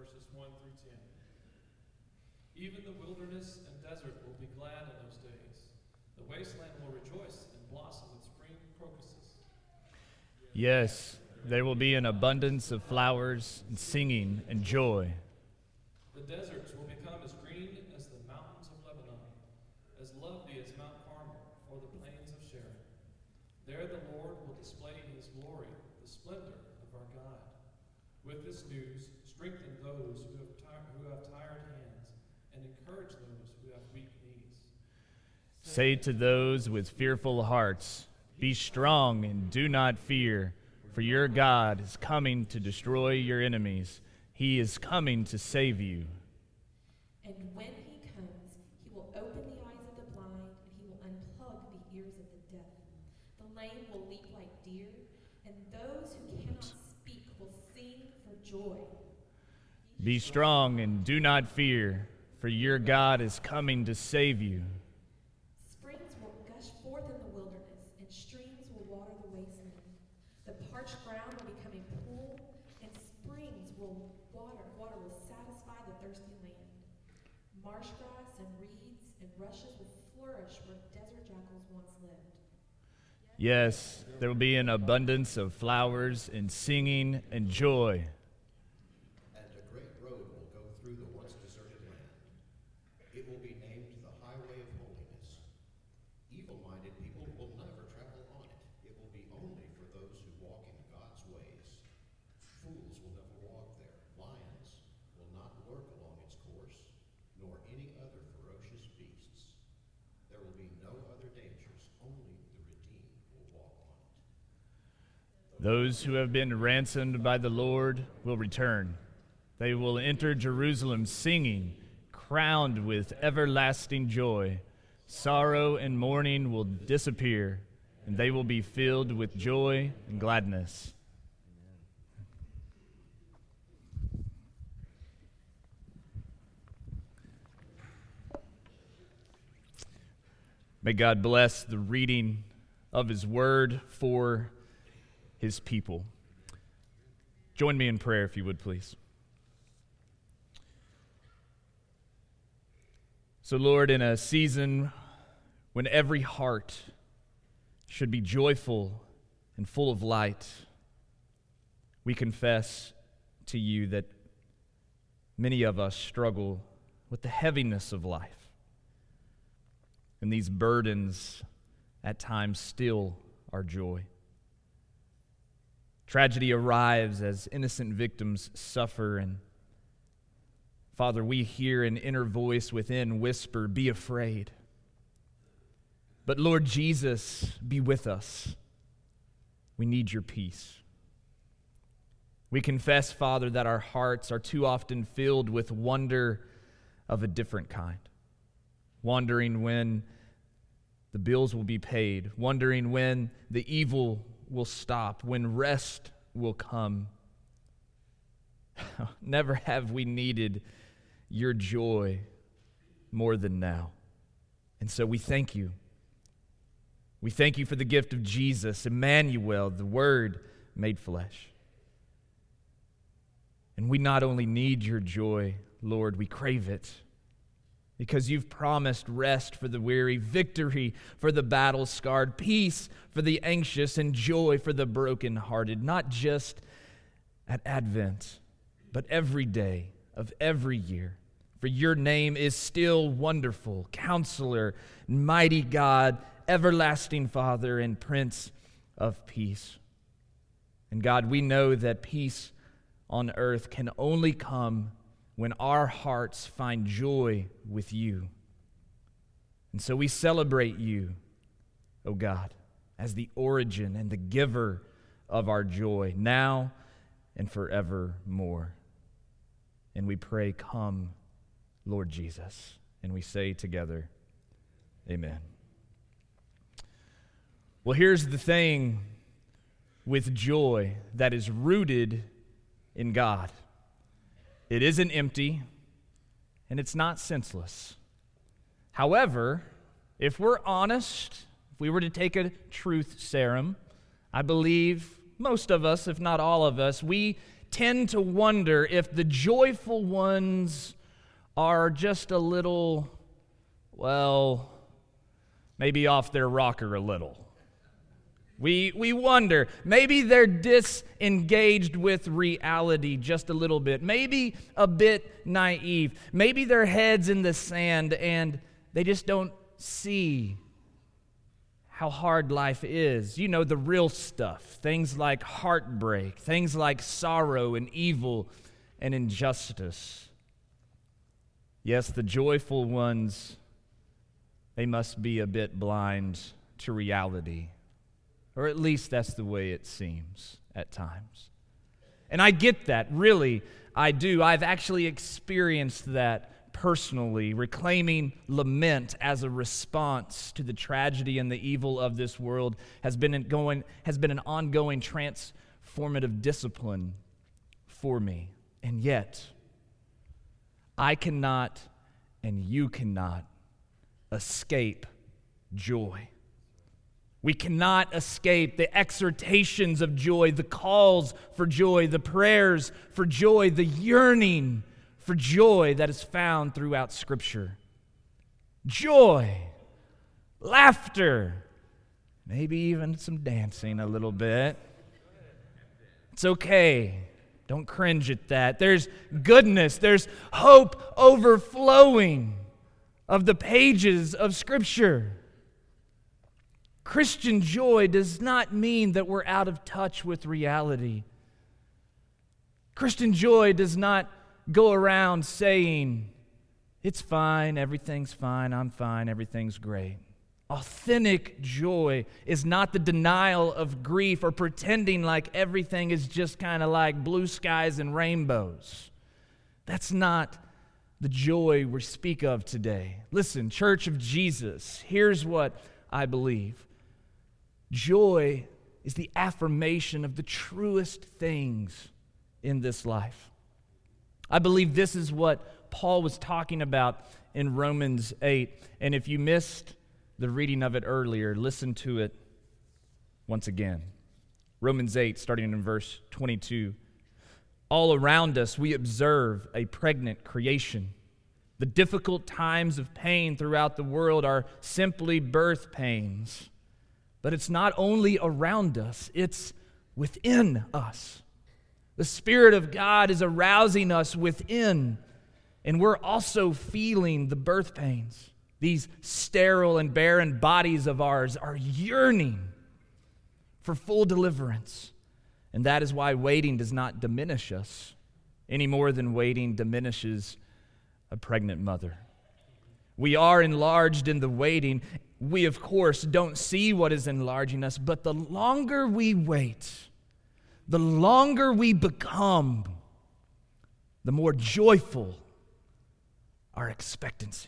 verses 1 through 10. Even the wilderness and desert will be glad in those days. The wasteland will rejoice and blossom with spring crocuses. Yes, there will be an abundance of flowers and singing and joy. The deserts will become as green as the mountains of Lebanon, as lovely as Mount Carmel or the plains of Sharon. There the Lord will display his glory, the splendor of our God. With this news, strengthen those who have tired hands, and encourage those who have weak knees. Say to those with fearful hearts, be strong and do not fear, for your God is coming to destroy your enemies. He is coming to save you. And when he comes, he will open the eyes of the blind, and he will unplug the ears of the deaf. The lame will leap like deer, and those who cannot speak will sing for joy. Be strong and do not fear, for your God is coming to save you. Springs will gush forth in the wilderness, and streams will water the wasteland. The parched ground will become a pool, and springs will water will satisfy the thirsty land. Marsh grass and reeds and rushes will flourish where desert jackals once lived. Yes, there will be an abundance of flowers and singing and joy. And a great road will go through the once deserted land. It will be named the Highway of Holiness. Evil-minded people will never travel on it. It will be only for those who walk in God's ways. Fools will never walk there. Lions will not lurk along its course, nor any other ferocious beasts. There will be no other dangers. Only the redeemed will walk on it. Those who have been ransomed by the Lord will return. They will enter Jerusalem singing, crowned with everlasting joy. Sorrow and mourning will disappear, and they will be filled with joy and gladness. May God bless the reading of his word for his people. Join me in prayer, if you would, please. So, Lord, in a season when every heart should be joyful and full of light, we confess to you that many of us struggle with the heaviness of life. And these burdens at times still our joy. Tragedy arrives as innocent victims suffer, and Father, we hear an inner voice within whisper, "Be afraid." But Lord Jesus, be with us. We need your peace. We confess, Father, that our hearts are too often filled with wonder of a different kind. Wondering when the bills will be paid, wondering when the evil will stop, when rest will come. Never have we needed your joy more than now. And so we thank you. We thank you for the gift of Jesus, Emmanuel, the Word made flesh. And we not only need your joy, Lord, we crave it. Because you've promised rest for the weary, victory for the battle-scarred, peace for the anxious, and joy for the brokenhearted, not just at Advent, but every day of every year. For your name is still wonderful, Counselor, Mighty God, Everlasting Father, and Prince of Peace. And God, we know that peace on earth can only come when our hearts find joy with you. And so we celebrate you, O God, as the origin and the giver of our joy, now and forevermore. And we pray, come, Lord Jesus. And we say together, amen. Well, here's the thing with joy that is rooted in God. It isn't empty, and it's not senseless. However, if we're honest, if we were to take a truth serum, I believe most of us, if not all of us, we tend to wonder if the joyful ones are just a little, well, maybe off their rocker a little. We wonder, maybe they're disengaged with reality just a little bit, maybe a bit naive, maybe their head's in the sand and they just don't see how hard life is. You know, the real stuff, things like heartbreak, things like sorrow and evil and injustice. Yes, the joyful ones, they must be a bit blind to reality. Or at least that's the way it seems at times. And I get that, really, I do. I've actually experienced that personally, reclaiming lament as a response to the tragedy and the evil of this world has been an ongoing transformative discipline for me. And yet, I cannot and you cannot escape joy. We cannot escape the exhortations of joy, the calls for joy, the prayers for joy, the yearning for joy that is found throughout Scripture. Joy, laughter, maybe even some dancing a little bit. It's okay. Don't cringe at that. There's goodness, there's hope overflowing of the pages of Scripture. Christian joy does not mean that we're out of touch with reality. Christian joy does not go around saying, it's fine, everything's fine, I'm fine, everything's great. Authentic joy is not the denial of grief or pretending like everything is just kind of like blue skies and rainbows. That's not the joy we speak of today. Listen, Church of Jesus, here's what I believe. Joy is the affirmation of the truest things in this life. I believe this is what Paul was talking about in Romans 8. And if you missed the reading of it earlier, listen to it once again. Romans 8, starting in verse 22. All around us, we observe a pregnant creation. The difficult times of pain throughout the world are simply birth pains. But it's not only around us, it's within us. The Spirit of God is arousing us within, and we're also feeling the birth pains. These sterile and barren bodies of ours are yearning for full deliverance. And that is why waiting does not diminish us any more than waiting diminishes a pregnant mother. We are enlarged in the waiting. We, of course, don't see what is enlarging us, but the longer we wait, the longer we become, the more joyful our expectancy.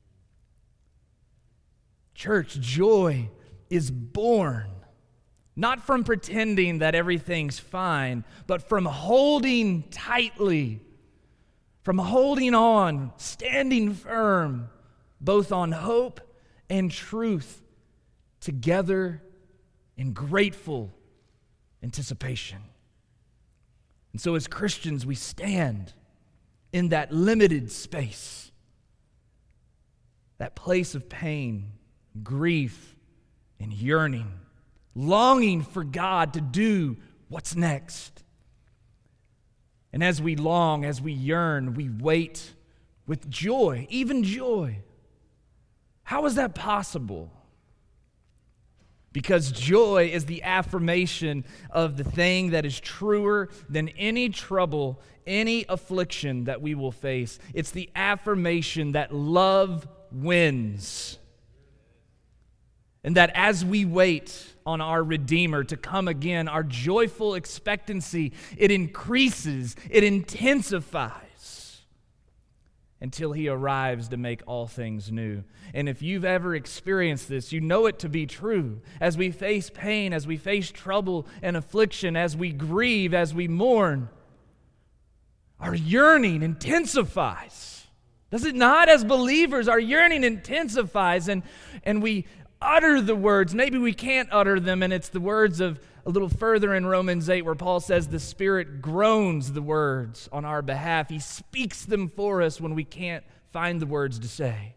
Church, joy is born not from pretending that everything's fine, but from holding tightly, from holding on, standing firm, both on hope and truth, together in grateful anticipation. And so as Christians, we stand in that limited space, that place of pain, grief, and yearning, longing for God to do what's next. And as we long, as we yearn, we wait with joy, even joy. How is that possible? Because joy is the affirmation of the thing that is truer than any trouble, any affliction that we will face. It's the affirmation that love wins. And that as we wait on our Redeemer to come again, our joyful expectancy, it increases, it intensifies until He arrives to make all things new. And if you've ever experienced this, you know it to be true. As we face pain, as we face trouble and affliction, as we grieve, as we mourn, our yearning intensifies. Does it not? As believers, our yearning intensifies, and we utter the words. Maybe we can't utter them, and it's the words of a little further in Romans 8 where Paul says the Spirit groans the words on our behalf. He speaks them for us when we can't find the words to say.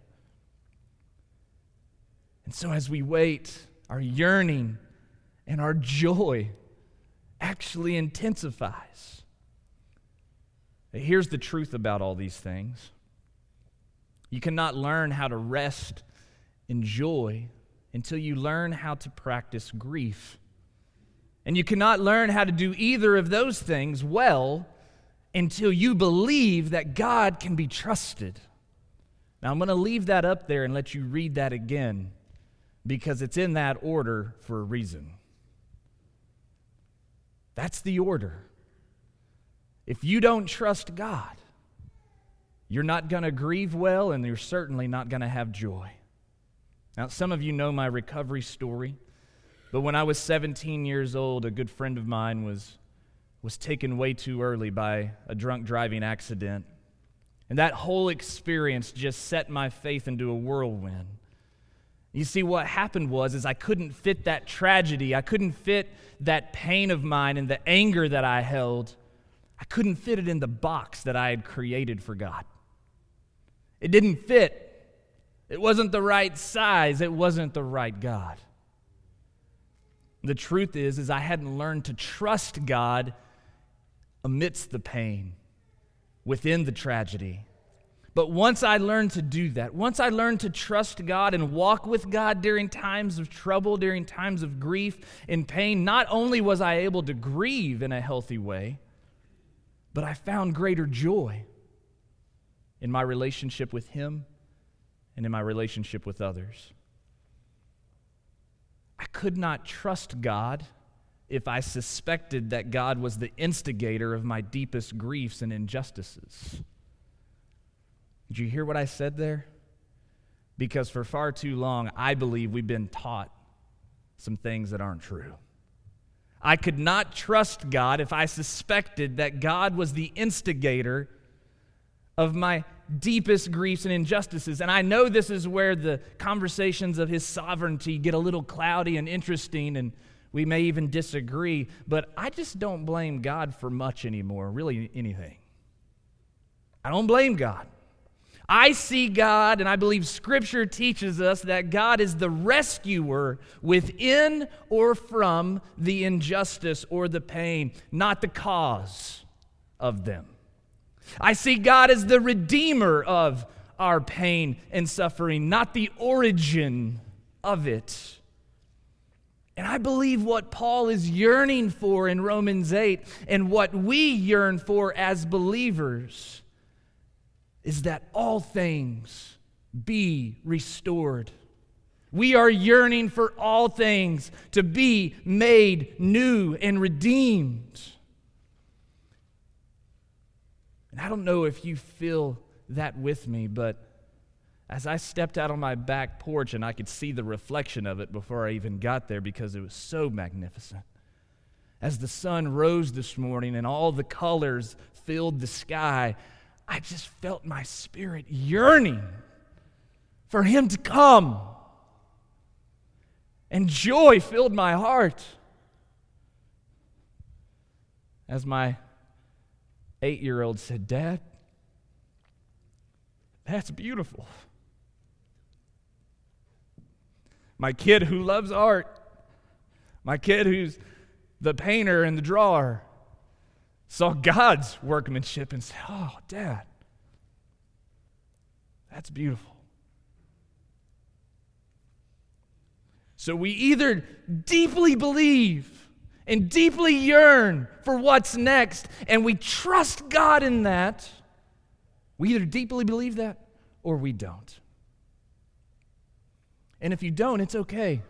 And so as we wait, our yearning and our joy actually intensifies. Here's the truth about all these things. You cannot learn how to rest in joy until you learn how to practice grief. And you cannot learn how to do either of those things well until you believe that God can be trusted. Now, I'm going to leave that up there and let you read that again because it's in that order for a reason. That's the order. If you don't trust God, you're not going to grieve well, and you're certainly not going to have joy. Now, some of you know my recovery story, but when I was 17 years old, a good friend of mine was taken way too early by a drunk driving accident. And that whole experience just set my faith into a whirlwind. You see, what happened was I couldn't fit that tragedy. I couldn't fit that pain of mine and the anger that I held. I couldn't fit it in the box that I had created for God. It didn't fit. It wasn't the right size. It wasn't the right God. The truth is I hadn't learned to trust God amidst the pain, within the tragedy. But once I learned to do that, once I learned to trust God and walk with God during times of trouble, during times of grief and pain, not only was I able to grieve in a healthy way, but I found greater joy in my relationship with Him and in my relationship with others. I could not trust God if I suspected that God was the instigator of my deepest griefs and injustices. Did you hear what I said there? Because for far too long, I believe we've been taught some things that aren't true. I could not trust God if I suspected that God was the instigator of my deepest griefs and injustices. And I know this is where the conversations of His sovereignty get a little cloudy and interesting, and we may even disagree, but I just don't blame God for much anymore, really anything. I don't blame God. I see God, and I believe Scripture teaches us that God is the rescuer within or from the injustice or the pain, not the cause of them. I see God as the redeemer of our pain and suffering, not the origin of it. And I believe what Paul is yearning for in Romans 8 and what we yearn for as believers is that all things be restored. We are yearning for all things to be made new and redeemed. And I don't know if you feel that with me, but as I stepped out on my back porch and I could see the reflection of it before I even got there because it was so magnificent. As the sun rose this morning and all the colors filled the sky, I just felt my spirit yearning for Him to come. And joy filled my heart. As my 8-year-old said, "Dad, that's beautiful." My kid who loves art, my kid who's the painter and the drawer, saw God's workmanship and said, "Oh, Dad, that's beautiful." So we either deeply believe and deeply yearn for what's next, and we trust God in that. We either deeply believe that or we don't. And if you don't, it's okay.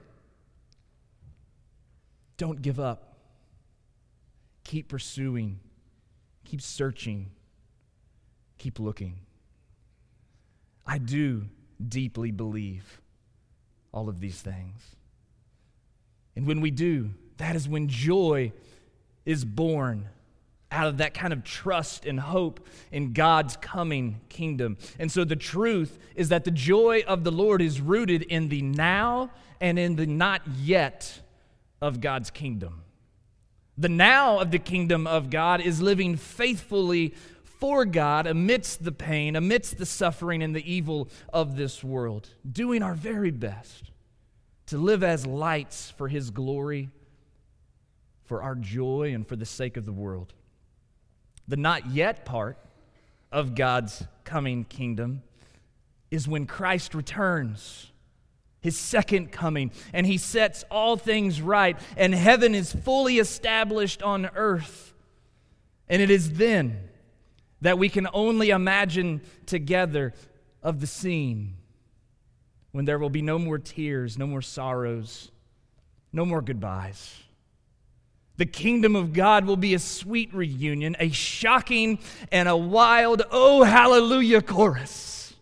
Don't give up. Keep pursuing. Keep searching. Keep looking. I do deeply believe all of these things. And when we do, that is when joy is born. out of that kind of trust and hope in God's coming kingdom. And so the truth is that the joy of the Lord is rooted in the now and in the not yet of God's kingdom. The now of the kingdom of God is living faithfully for God amidst the pain, amidst the suffering and the evil of this world, doing our very best to live as lights for His glory, for our joy, and for the sake of the world. The not yet part of God's coming kingdom is when Christ returns, His second coming, and He sets all things right, and heaven is fully established on earth. And it is then that we can only imagine together of the scene when there will be no more tears, no more sorrows, no more goodbyes. The kingdom of God will be a sweet reunion, a shocking and a wild, oh, hallelujah chorus.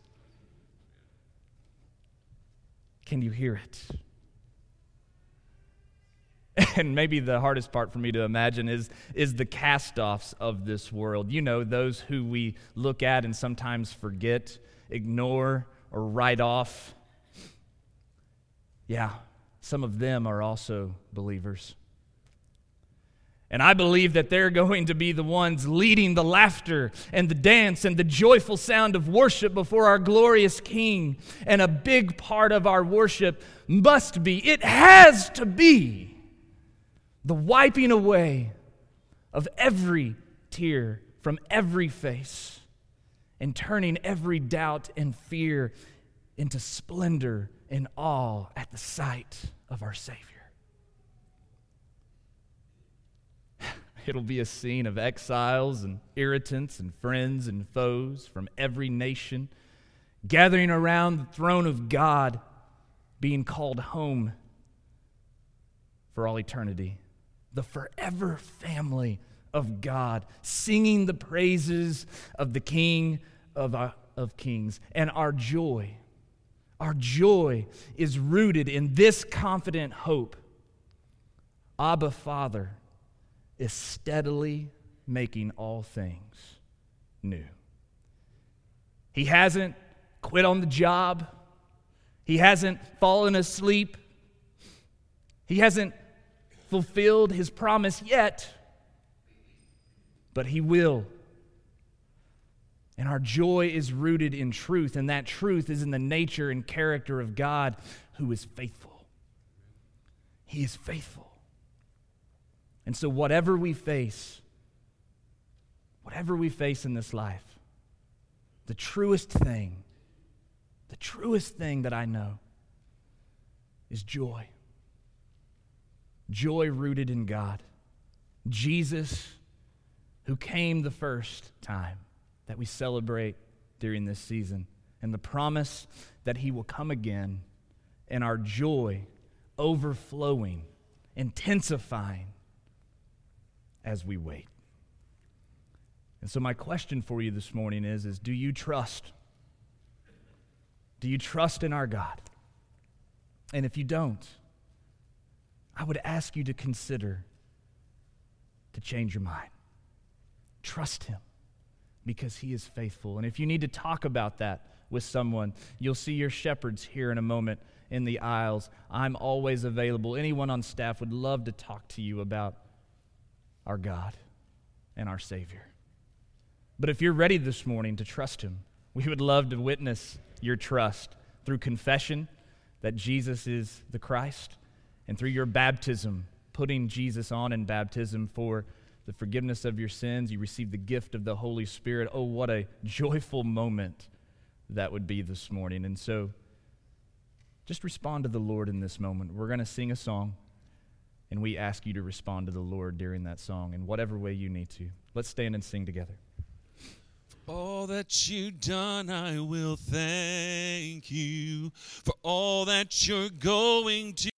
Can you hear it? And maybe the hardest part for me to imagine is the cast-offs of this world. You know, those who we look at and sometimes forget, ignore, or write off. Yeah, some of them are also believers. And I believe that they're going to be the ones leading the laughter and the dance and the joyful sound of worship before our glorious King. And a big part of our worship must be, it has to be, the wiping away of every tear from every face and turning every doubt and fear into splendor and awe at the sight of our Savior. It'll be a scene of exiles and irritants and friends and foes from every nation gathering around the throne of God, being called home for all eternity. The forever family of God, singing the praises of the King of Kings. And our joy is rooted in this confident hope. Abba, Father, is steadily making all things new. He hasn't quit on the job. He hasn't fallen asleep. He hasn't fulfilled His promise yet, but He will. And our joy is rooted in truth, and that truth is in the nature and character of God, who is faithful. He is faithful. And so whatever we face in this life, the truest thing that I know is joy. Joy rooted in God. Jesus, who came the first time that we celebrate during this season, and the promise that He will come again, and our joy overflowing, intensifying as we wait. And so my question for you this morning is do you trust? Do you trust in our God? And if you don't, I would ask you to consider to change your mind. Trust Him because He is faithful. And if you need to talk about that with someone, you'll see your shepherds here in a moment in the aisles. I'm always available. Anyone on staff would love to talk to you about our God and our Savior. But if you're ready this morning to trust Him, we would love to witness your trust through confession that Jesus is the Christ, and through your baptism, putting Jesus on in baptism for the forgiveness of your sins. You receive the gift of the Holy Spirit. Oh, what a joyful moment that would be this morning. And so just respond to the Lord in this moment. We're going to sing a song, and we ask you to respond to the Lord during that song in whatever way you need to. Let's stand and sing together. For all that you've done, I will thank you. For all that you're going to